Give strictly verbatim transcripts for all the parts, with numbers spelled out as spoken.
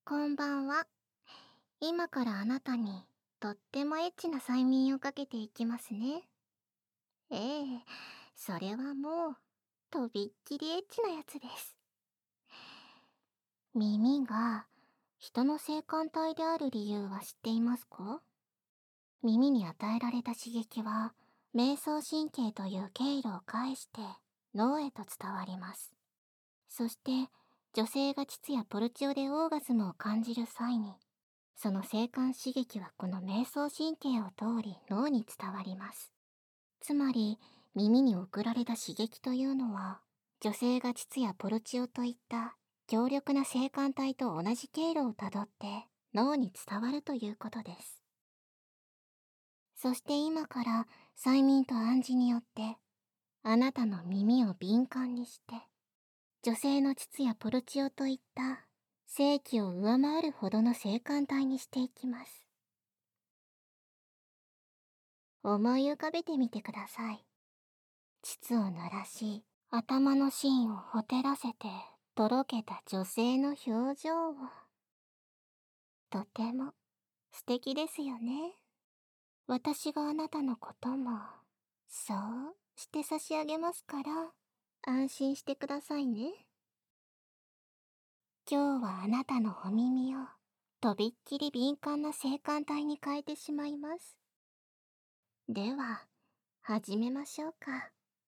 こんばんは。今からあなたにとってもエッチな催眠をかけていきますね。ええ、それはもう、とびっきりエッチなやつです。耳が人の性感帯である理由は知っていますか？耳に与えられた刺激は、迷走神経という経路を介して脳へと伝わります。そして、女性が膣やポルチオでオーガズムを感じる際に、その性感刺激はこの迷走神経を通り脳に伝わります。つまり、耳に送られた刺激というのは、女性が膣やポルチオといった強力な性感帯と同じ経路をたどって脳に伝わるということです。そして今から催眠と暗示によって、あなたの耳を敏感にして、女性の膣やポルチオといった性器を上回るほどの性感帯にしていきます。思い浮かべてみてください。膣を濡らし、頭の芯をほてらせて、とろけた女性の表情を。とても素敵ですよね。私があなたのことも、そうして差し上げますから、安心してくださいね。今日はあなたのお耳を、とびっきり敏感な性感帯に変えてしまいます。では、始めましょうか。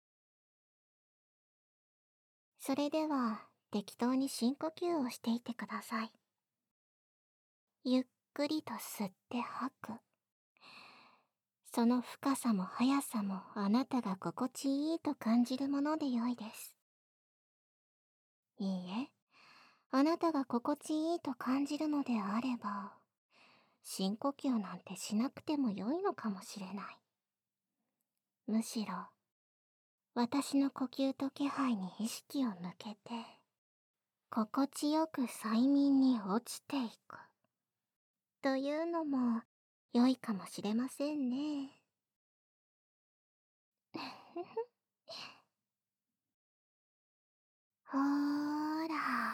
それでは、適当に深呼吸をしていてください。ゆっくりと吸って吐く。その深さも速さもあなたが心地いいと感じるものでよいです。いいえ、あなたが心地いいと感じるのであれば、深呼吸なんてしなくても良いのかもしれない。むしろ、私の呼吸と気配に意識を向けて、心地よく催眠に落ちていく。というのも良いかもしれませんね。ほーら、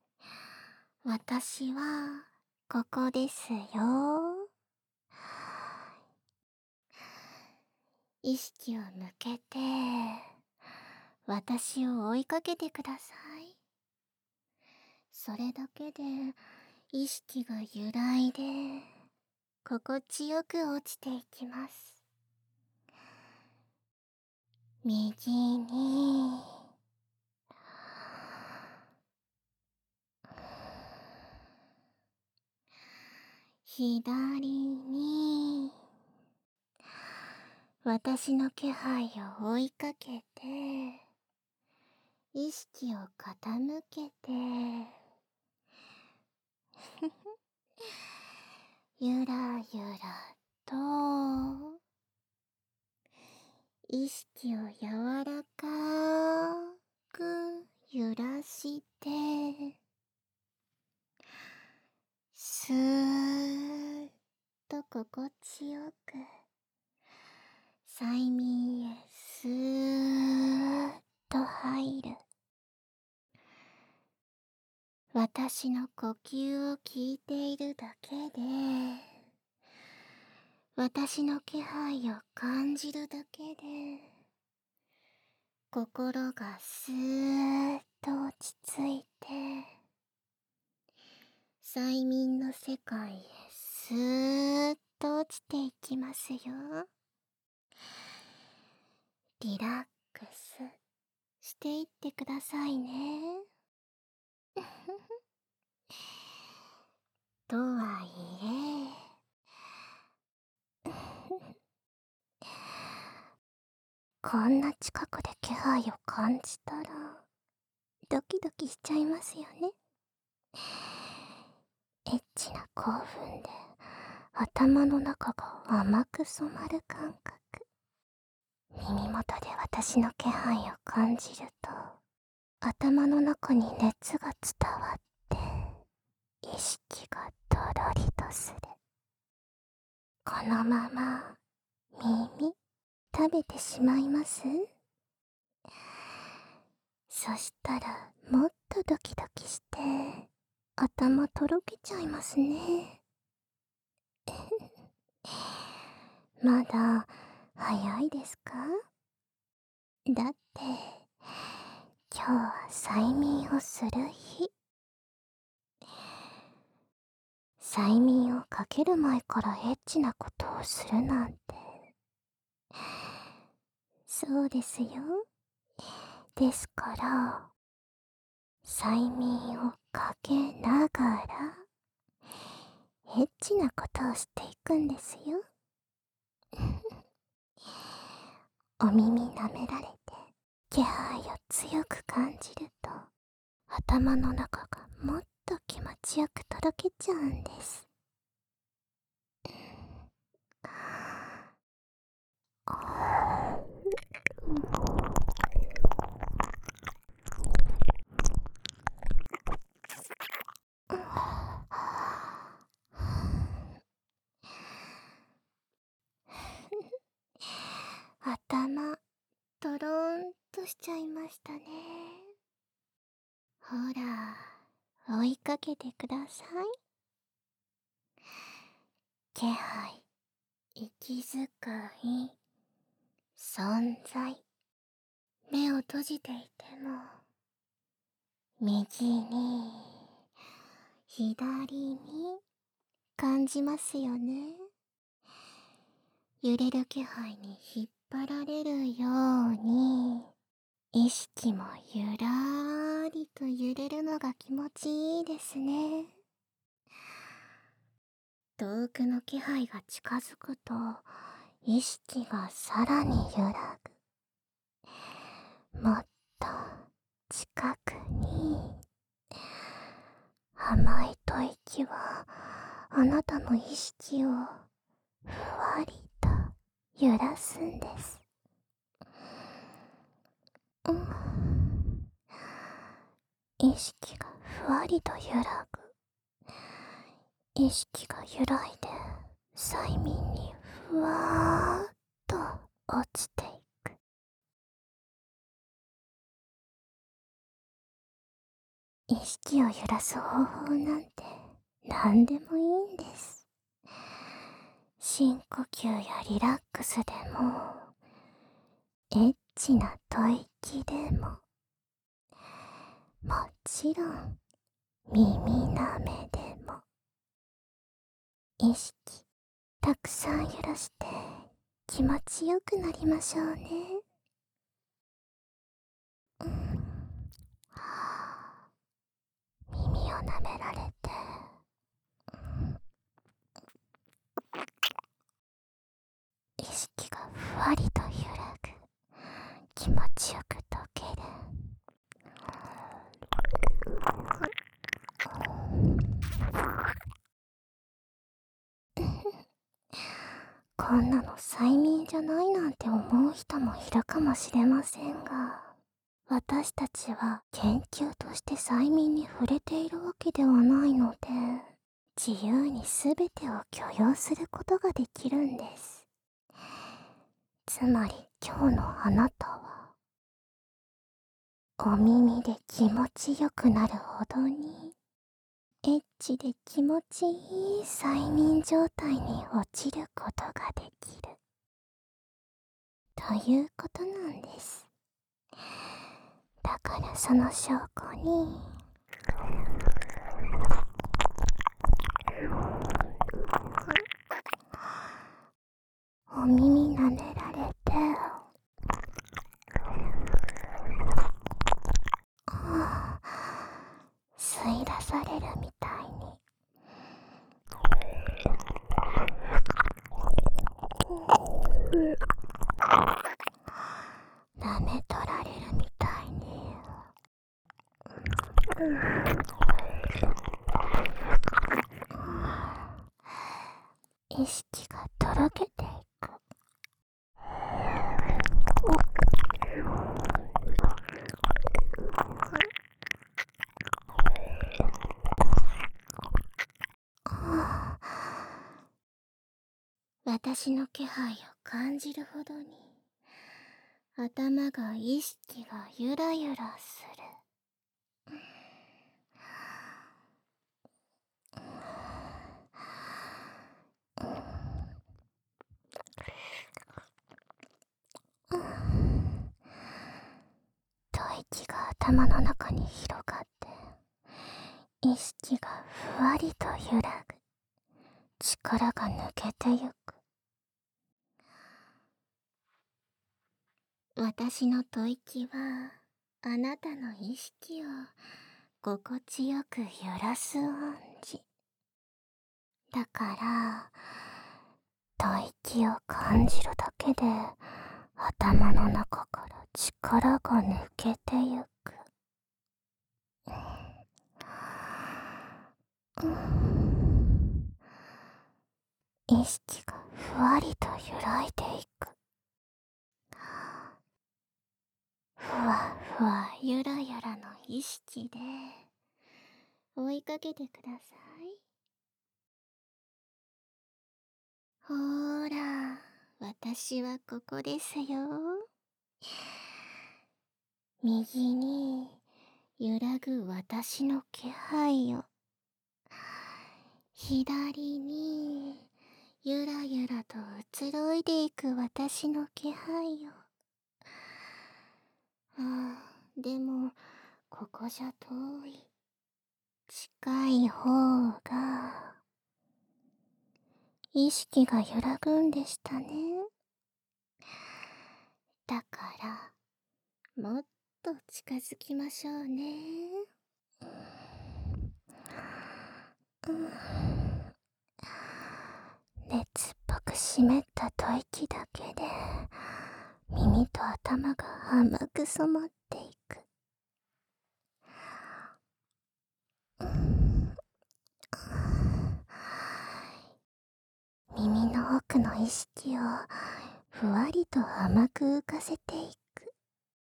私はここですよ。意識を向けて、私を追いかけてください。それだけで意識が揺らいで、心地よく落ちていきます。右に、左に、私の気配を追いかけて、意識を傾けて、ゆらゆらと、意識を柔らかく揺らして、スーッと心地よく、催眠へスーッと入る。私の呼吸を聞いているだけで、私の気配を感じるだけで、心がスーッと落ち着いて、催眠の世界へスーッと落ちていきますよ。リラックスしていってくださいね。とはいえ、こんな近くで気配を感じたら、ドキドキしちゃいますよね。エッチな興奮で頭の中が甘く染まる感覚。耳元で私の気配を感じると、頭の中に熱が伝わって、意識がとろりとする。このまま耳食べてしまいます？そしたらもっとドキドキして頭とろけちゃいますね。まだ早いですか？だって、今日は催眠をする日。催眠をかける前からエッチなことをするなんて。そうですよ。ですから、催眠をかけながら、エッチなことをしていくんですよ。お耳舐められて、気配を強く感じると、頭の中がもっと気持ちよくとろけちゃうんです。頭、とろーんとしちゃいましたね。ほら、追いかけてください。気配、息遣い、存在。目を閉じていても、右に、左に、感じますよね。揺れる気配に引っ張られるように、意識もゆらーりと揺れるのが気持ちいいですね。遠くの気配が近づくと、意識がさらに揺らぐ。もっと近くに。甘い吐息はあなたの意識をふわりと揺らすんです。うん、意識がふわりと揺らぐ。意識が揺らいで催眠にふわーっと落ちていく。意識を揺らす方法なんて何でもいいんです。深呼吸やリラックスでも、エッチな吐息でも、もちろん耳なめでも、意識たくさん揺らして気持ちよくなりましょうね。うん、耳を舐められて、意識がふわりと揺らぐ。気持ちよく溶ける。こんなの催眠じゃないなんて思う人もいるかもしれませんが、私たちは研究として催眠に触れているわけではないので、自由に全てを許容することができるんです。つまり今日のあなたは、お耳で気持ちよくなるほどに、エッチで気持ちいい催眠状態に落ちることができる。ということなんです。だからその証拠に、お耳舐められて、吸い出されるみたいに、舐め取られるみたいに、意識がとろけていく。私の気配を感じるほどに、頭が意識がゆらゆらする。 頭の中に広がって、意識がふわりと揺らぐ。力が抜けてゆく。私の吐息はあなたの意識を心地よく揺らす音痴。だから吐息を感じるだけで頭の中から力が抜けてゆく。うん、意識がふわりと揺らいでいく。ふわふわゆらゆらの意識で追いかけてください。ほーら、私はここですよ。右に揺らぐ私の気配を、左にゆらゆらと移ろいでいく私の気配を。ああ、でもここじゃ遠い。近い方が意識が揺らぐんでしたね。だからもっと近づきましょうね。うん、熱っぽく湿った吐息だけで耳と頭が甘く染まっていく。耳の奥の意識をふわりと甘く浮かせていく。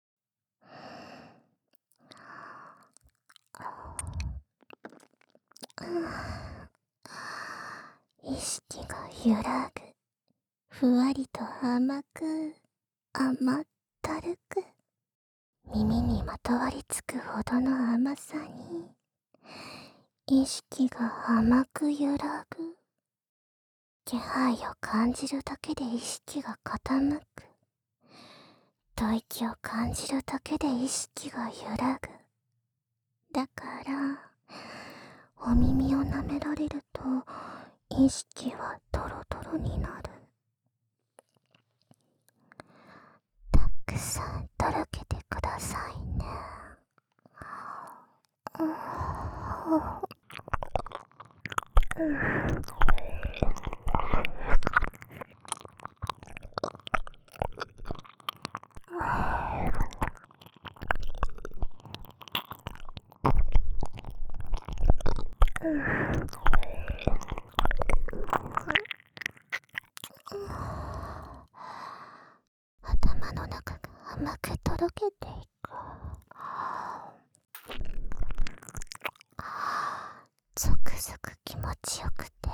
意識が揺らぐ。ふわりと甘く、甘ったるく。耳にまとわりつくほどの甘さに意識が甘く揺らぐ。気配を感じるだけで意識が傾く。吐息を感じるだけで意識が揺らぐ。だからお耳を舐められると意識はドロドロになる。たくさんとろけてくださいね。うん、頭の中が甘くとろけていく。ゾクゾク気持ちよくて、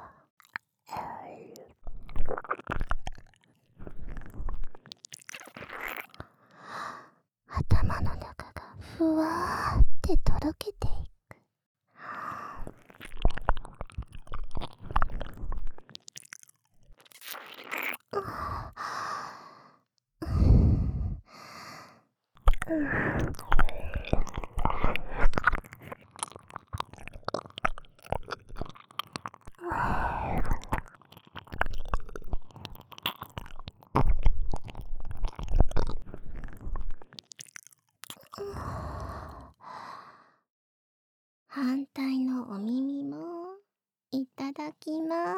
頭の中がふわーってとろけていく。反対のお耳もいただきます。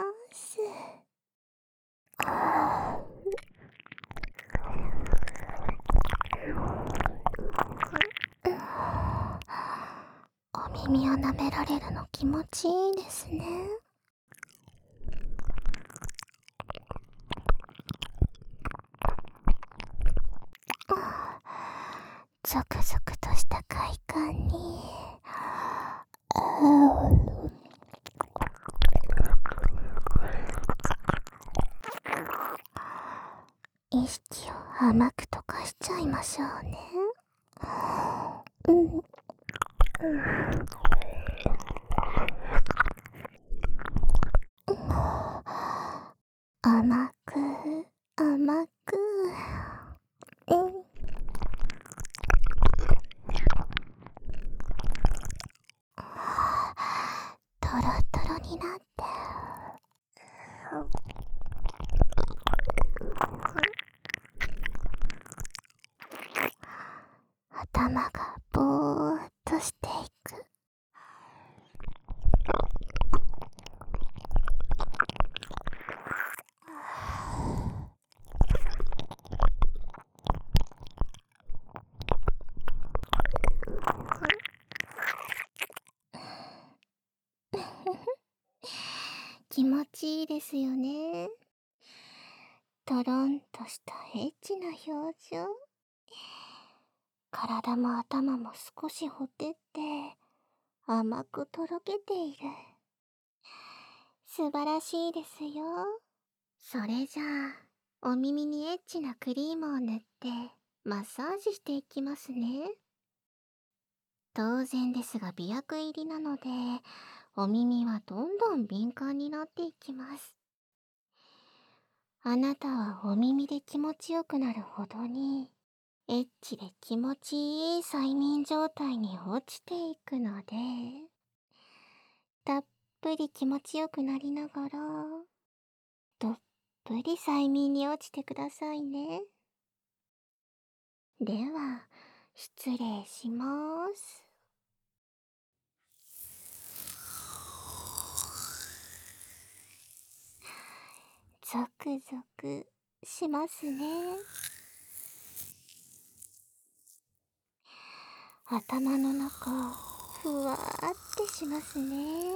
お耳を舐められるの気持ちいいですね。ゾクゾクとした快感に意識を甘く溶かしちゃいましょうね。うん、うん、甘く甘く、うん、 トロトロになって、頭がぼーっとしていく。気持ちいいですよね。トロンとしたエッチな表情。体も頭も少しほてって甘くとろけている。素晴らしいですよ。それじゃあ、お耳にエッチなクリームを塗ってマッサージしていきますね。当然ですが媚薬入りなので、お耳はどんどん敏感になっていきます。あなたはお耳で気持ちよくなるほどに、エッチで気持ちいい催眠状態に落ちていくので、たっぷり気持ちよくなりながら、どっぷり催眠に落ちてくださいね。では、失礼します。ゾクゾクしますね。頭の中、ふわーってしますね。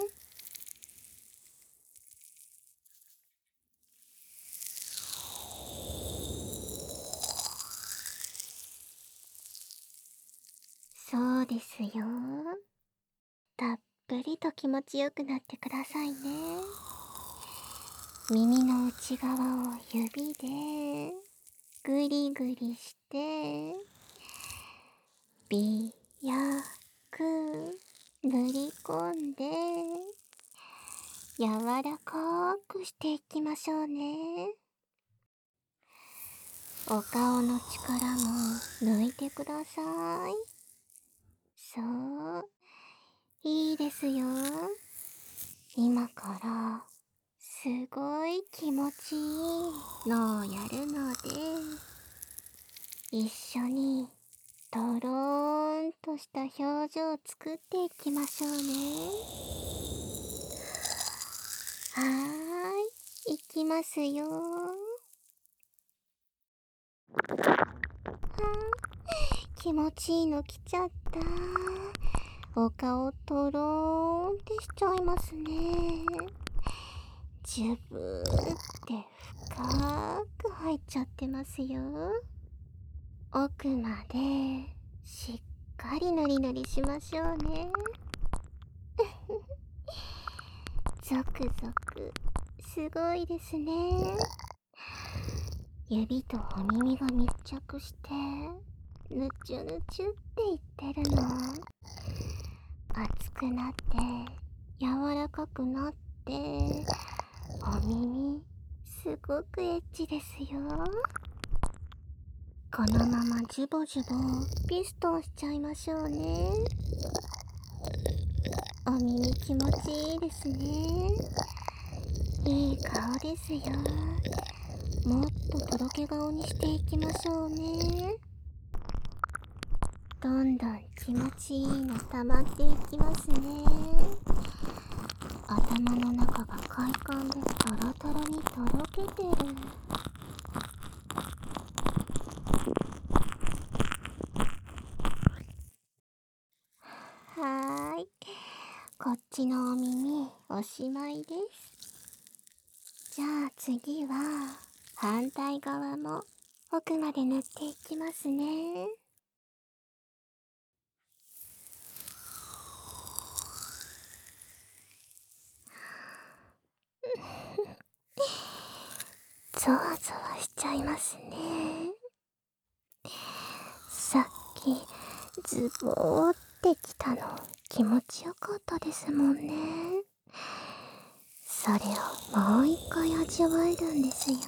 そうですよ。たっぷりと気持ちよくなってくださいね。耳の内側を指でぐりぐりして、びやく塗り込んで、柔らかくしていきましょうね。お顔の力も抜いてください。そう、いいですよ。今からすごい気持ちいいのをやるので、一緒にとろーんとした表情を作っていきましょうね。はーい、いきますよ。気持ちいいの来ちゃった。お顔とろーんってしちゃいますね。じゅぶーって深く入っちゃってますよ。奥までしっかりぬりぬりしましょうね。ゾクゾクすごいですね。指とお耳が密着してぬちゅぬちゅって言ってるの。熱くなって柔らかくなって、お耳すごくエッチですよ。このままジュボジュボピストンしちゃいましょうね。お耳気持ちいいですね。いい顔ですよ。もっととろけ顔にしていきましょうね。どんどん気持ちいいの溜まっていきますね。頭の中が快感でトロトロにとろけてる。はーい、こっちのお耳おしまいです。じゃあ次は反対側も奥まで塗っていきますね。ゾワゾワしちゃいますね。さっきズボーってきたの気持ちよかったですもんね。それをもう一回味わえるんですよ。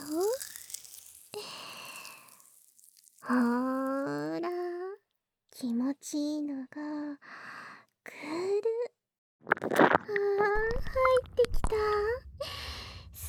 ほーら、気持ちいいのがくる。あ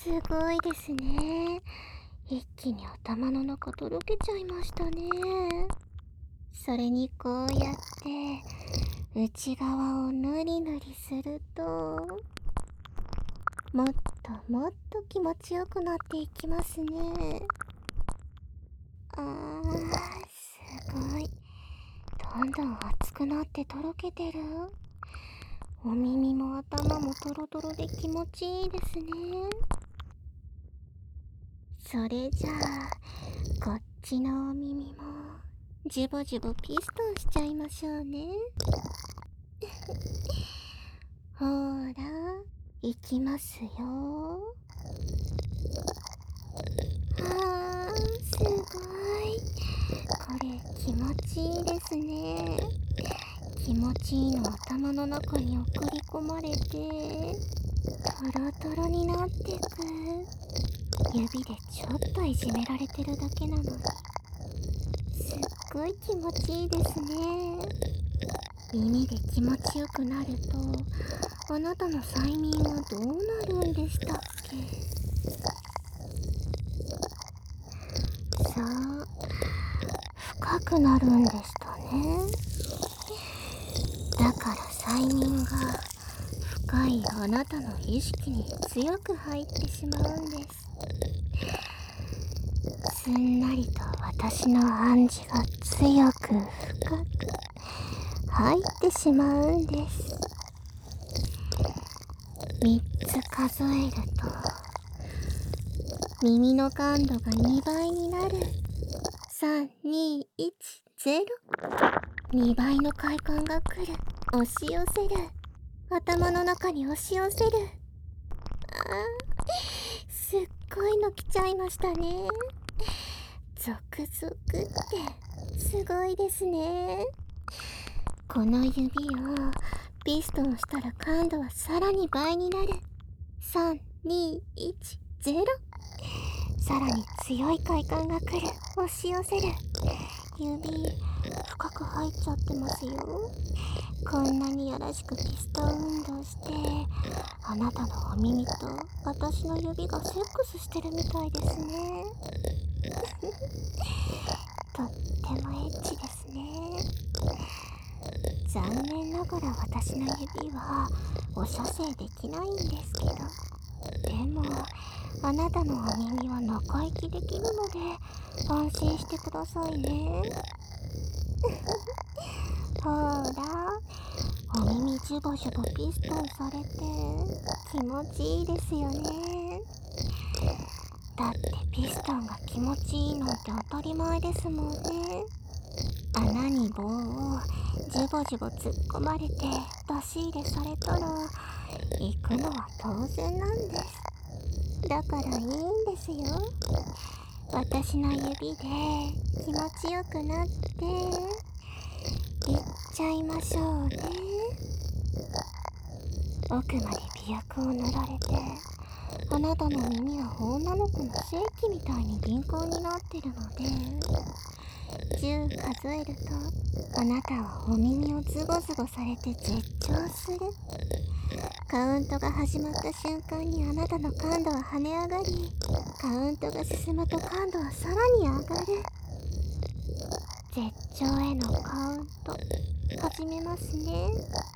すごいですね。一気に頭の中とろけちゃいましたね。それにこうやって内側をぬりぬりすると、もっともっと気持ちよくなっていきますね。あー、すごい。どんどん熱くなってとろけてる。お耳も頭もトロトロで気持ちいいですね。それじゃあ、こっちのお耳も、ジボジボピストンしちゃいましょうね。ほーら、いきますよ。あー、すごい。これ気持ちいいですね。気持ちいいの頭の中に送り込まれて、トロトロになってく。指でちょっといじめられてるだけなのに、すっごい気持ちいいですね。耳で気持ちよくなると、あなたの催眠はどうなるんでしたっけ？さあ、深くなるんでしたね。だから催眠が深いあなたの意識に強く入ってしまうんです。すんなりと私の暗示が強く深く入ってしまうんです。みっつ数えると、耳の感度がにばいになる。さん、に、いち、ゼロ。にばいの快感が来る。押し寄せる。頭の中に押し寄せる。あー、すっごいの来ちゃいましたね。ゾクゾクってすごいですね。この指をピストンしたら感度はさらに倍になる。さん、に、いち、ゼロ。さらに強い快感が来る。押し寄せる。指深く入っちゃってますよ。こんなにやらしくピストン運動して、あなたのお耳と私の指がセックスしてるみたいですね。とってもエッチですね。残念ながら私の指はお射精できないんですけど、でもあなたのお耳は中息できるので安心してくださいね。ほーら、お耳ジュボジュボピストンされて気持ちいいですよね。だってピストンが気持ちいいなんて当たり前ですもんね。穴に棒をジュボジュボ突っ込まれて出し入れされたら行くのは当然なんです。だからいいんですよ。私の指で気持ちよくなっていっちゃいましょうね。奥まで美薬を塗られて、あなたの耳は女の子の性器みたいに敏感になってるので、じゅう数えるとあなたはお耳をズボズボされて絶頂する。カウントが始まった瞬間にあなたの感度は跳ね上がり、カウントが進むと感度はさらに上がる。絶頂へのカウント始めますね。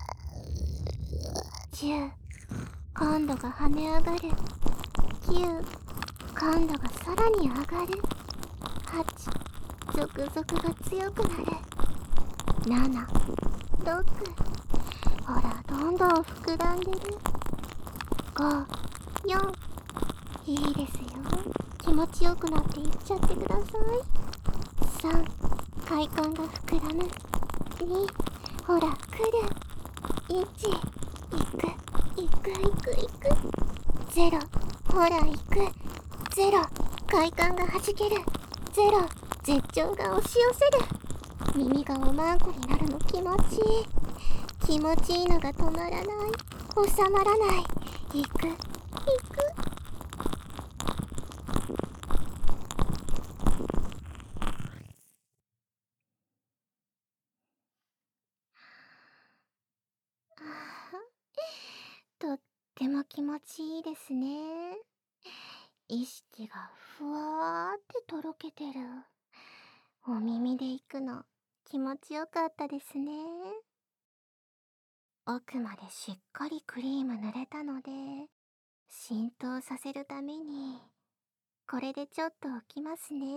じゅう、感度が跳ね上がる。きゅう、感度がさらに上がる。はち、ゾクゾクが強くなる。なな、ろく、ほらどんどん膨らんでる。ご、よん、いいですよ。気持ちよくなっていっちゃってください。さん、快感が膨らむ。に、ほら来る。いち、いく、いくいくいく。ゼロ、ほら行く。ゼロ、快感がはじける。ゼロ、絶頂が押し寄せる。耳がおまんこになるの気持ちいい。気持ちいいのが止まらない。収まらない。行く、行く。とっても気持ちいいですね。 意識がふわーってとろけてる。お耳で行くの気持ちよかったですね。奥までしっかりクリーム塗れたので、浸透させるためにこれでちょっと置きますね。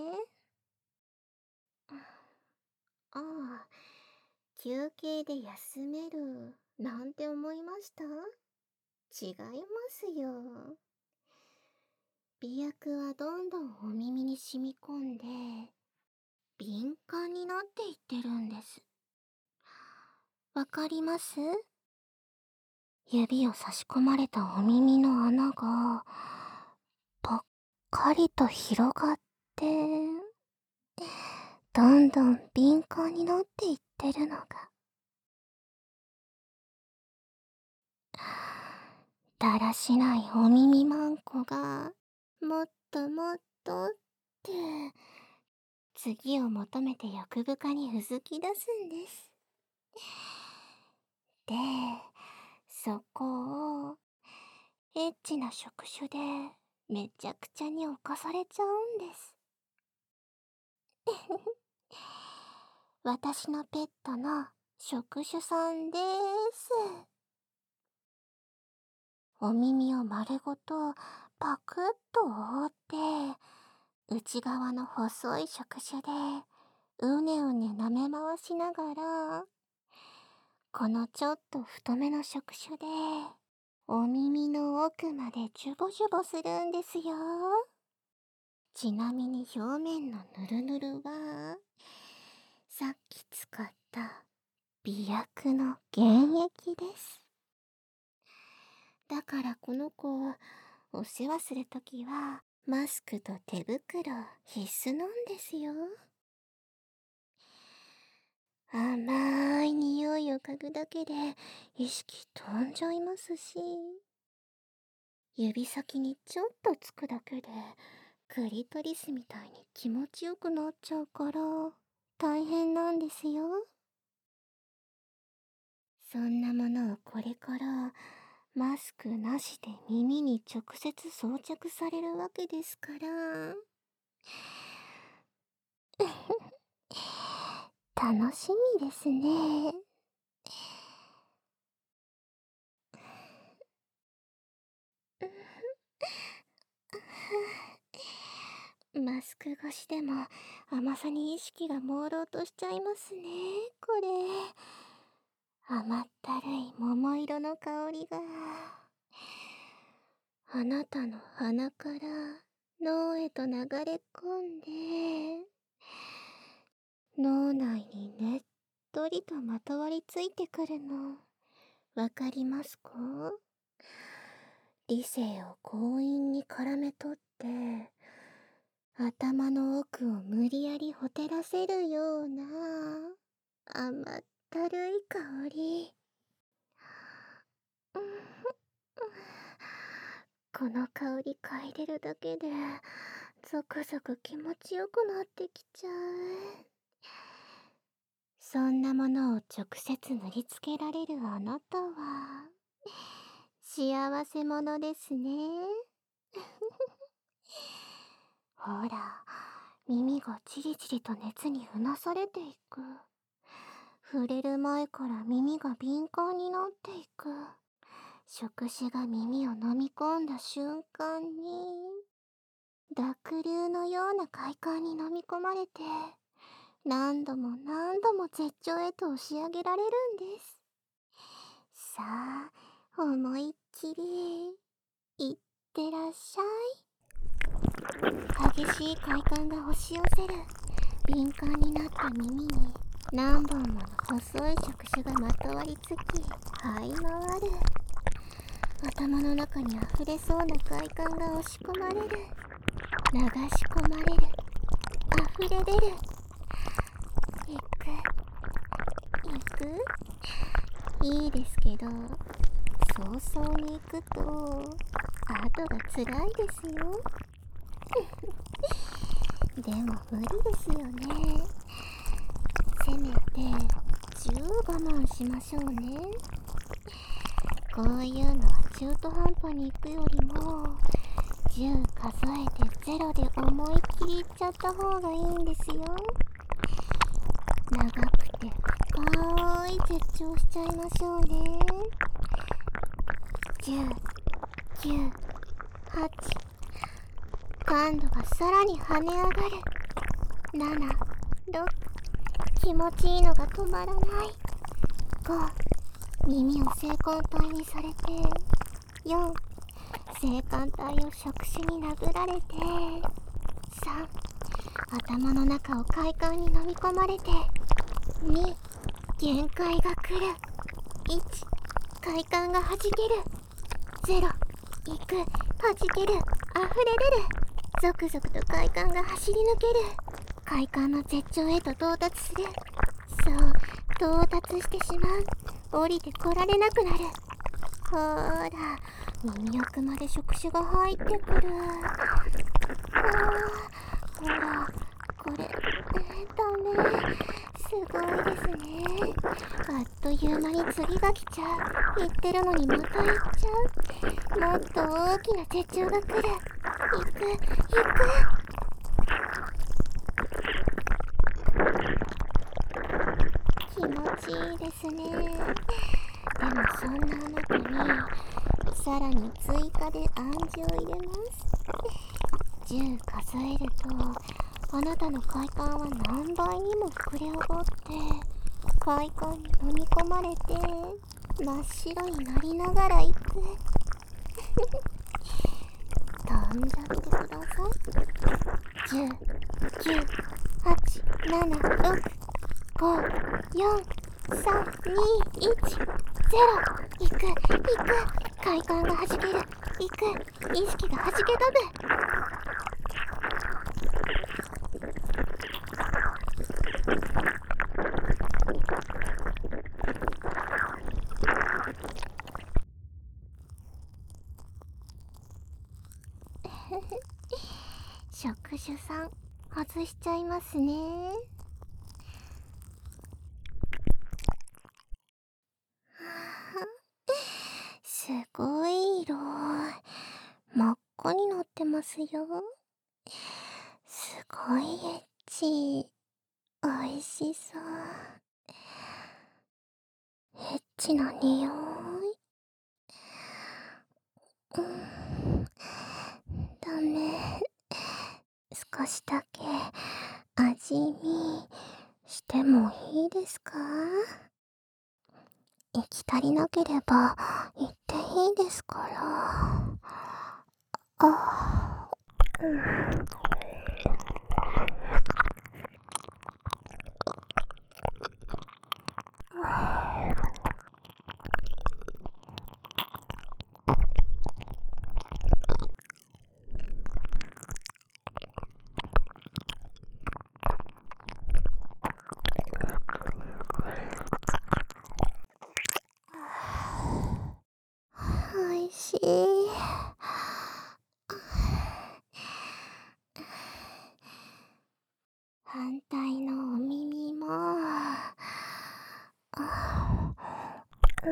ああ、休憩で休めるなんて思いました？違いますよ。美薬はどんどんお耳に染み込んで敏感になっていってるんです。わかります？指を差し込まれたお耳の穴がぽっかりと広がって、どんどん敏感になっていってるのが。だらしないお耳マンコがもっともっとって次を求めて欲深にうずき出すんです。で、そこをエッチな触手でめちゃくちゃに侵されちゃうんです。私のペットの触手さんです。お耳を丸ごとパクッと覆って内側の細い触手でうねうね舐め回しながら、このちょっと太めの触手でお耳の奥までジュボジュボするんですよ。ちなみに表面のヌルヌルはさっき使った美薬の原液です。だからこの子をお世話するときはマスクと手袋必須なんですよ。甘い匂いを嗅ぐだけで意識飛んじゃいますし、指先にちょっとつくだけでクリトリスみたいに気持ちよくなっちゃうから大変なんですよ。そんなものをこれからマスクなしで耳に直接装着されるわけですから。楽しみですね。マスク越しでも甘さに意識が朦朧としちゃいますね、これ。甘ったるい桃色の香りがあなたの鼻から脳へと流れ込んで、脳内にねっとりとまとわりついてくるの、わかりますか？理性を強引に絡め取って頭の奥を無理やりほてらせるような甘ったるい香り。この香り嗅いでるだけでゾクゾク気持ちよくなってきちゃう。そんなものを直接塗りつけられるあなたは幸せ者ですね。ほら、耳がチリチリと熱にうなされていく。触れる前から耳が敏感になっていく。触手が耳を飲み込んだ瞬間に濁流のような快感に飲み込まれて、何度も何度も絶頂へと押し上げられるんです。さあ、思いっきりいってらっしゃい。激しい快感が押し寄せる敏感になった耳に何本もの細い触手がまとわりつき這い回る。頭の中に溢れそうな快感が押し込まれる、流し込まれる、溢れ出る。行く行くいいですけど、早々に行くと後が辛いですよ。でも無理ですよね。せめてじゅう我慢しましょうね。こういうのは中途半端に行くよりもじゅう数えてゼロで思いっきりいっちゃった方がいいんですよ。長くて深い絶頂しちゃいましょうね。じゅう、きゅう、はち、感度がさらに跳ね上がる。なな、ろく、気持ちいいのが止まらない。ご、耳を性感帯にされて。よん、性感帯を触手に殴られて。さん、頭の中を快感に飲み込まれて。に、限界が来る。いち、快感が弾ける。ゼロ、行く、弾ける、溢れ出る。続々と快感が走り抜ける。快感の絶頂へと到達する。そう、到達してしまう。降りてこられなくなる。ほーら、耳奥まで触手が入ってくる。ほら、これ、えー、ダメ。すごいですね。あっという間に次が来ちゃう。言ってるのにまた行っちゃう。もっと大きな絶頂が来る。行く、行く。気持ちいいですね。でもそんなあなたにさらに追加で暗示を入れます。じゅう数えるとあなたの快感は何倍にも膨れ上がって快感に飲み込まれて真っ白になりながら行く。飛んじゃってください。じゅう、きゅう、はち、なな、ろく、ご、よん、さん、に、いち、ゼロ。行く、行く。快感が弾ける。行く。意識が弾け飛ぶ。触手さん、外しちゃいますね。すごい色。真っ赤になってますよ。すごいエッチ。おいしそう。エッチな匂い。うん、ダメ。少しだけ味見してもいいですか？行き足りなければ言っていいですから。あ、うん。おいしい。反対のお耳も。うん。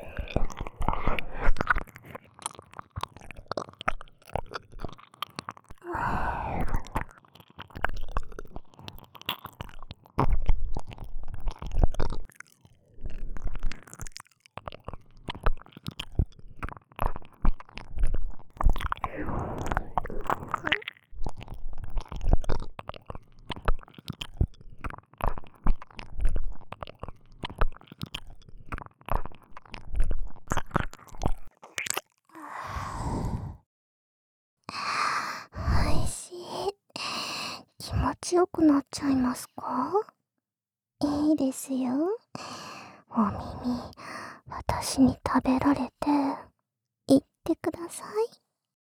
おいしい。気持ちよくなっちゃいますか？いいですよ。お耳、私に食べられて、言ってください。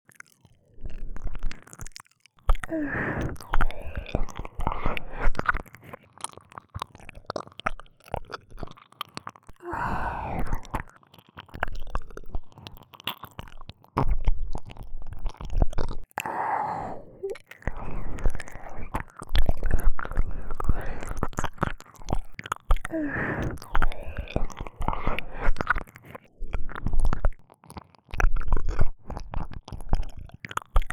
うん。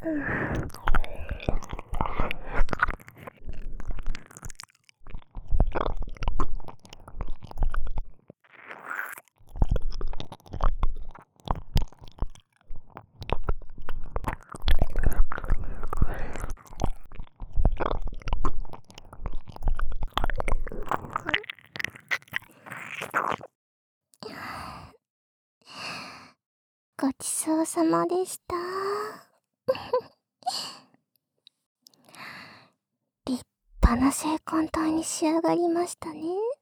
ごちそうさまでした。立派な性感帯に仕上がりましたね。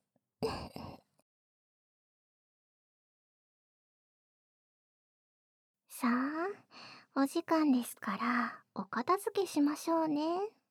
さあ、お時間ですからお片付けしましょうね。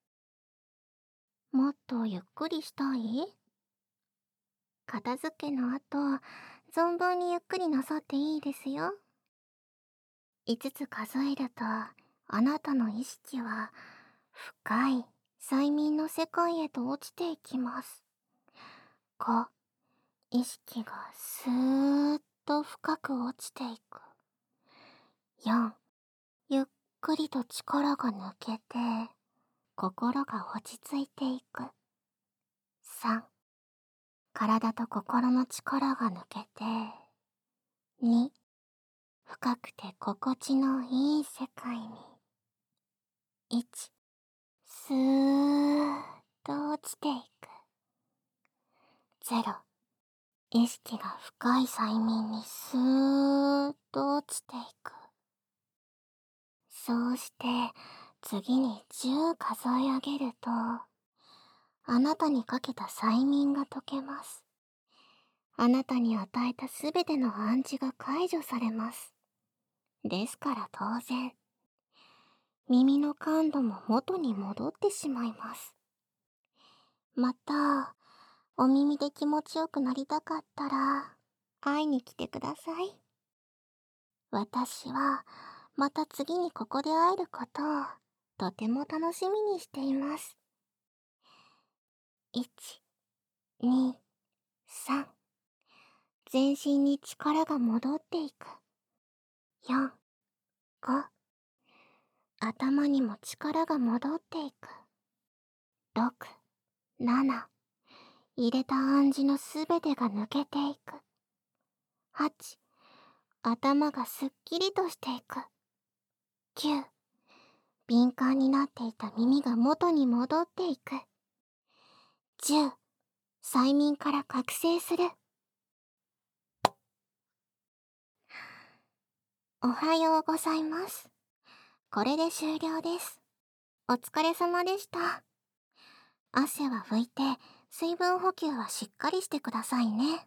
もっとゆっくりしたい？片付けの後、存分にゆっくりなさっていいですよ。いつつ数えると、あなたの意識は深い催眠の世界へと落ちていきます。ご、意識がスーッと深く落ちていく。よん、ゆっくりと力が抜けて、心が落ち着いていく。さん、体と心の力が抜けて、に、深くて心地のいい世界に。いち、スーッと落ちていく。ゼロ、意識が深い催眠にスーッと落ちていく。そうして次にじゅう数え上げると、あなたにかけた催眠が解けます。あなたに与えたすべての暗示が解除されます。ですから当然、耳の感度も元に戻ってしまいます。また、お耳で気持ちよくなりたかったら、会いに来てください。私は、また次にここで会えることを、とても楽しみにしています。いち、に、さん。全身に力が戻っていく。よん、ご。頭にも力が戻っていく。ろく、なな。入れた暗示のすべてが抜けていく。はち、頭がすっきりとしていく。きゅう、敏感になっていた耳が元に戻っていく。じゅう、催眠から覚醒する。おはようございます。これで終了です。お疲れ様でした。汗は拭いて、水分補給はしっかりしてくださいね。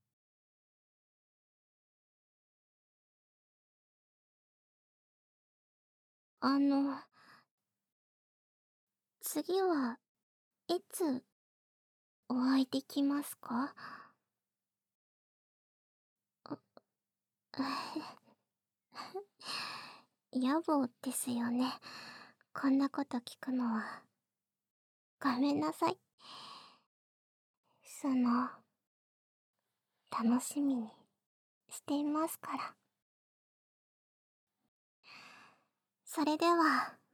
あの、次はいつお会いできますか？野暮ですよね。こんなこと聞くのは。ごめんなさい。その、楽しみにしていますから。それでは。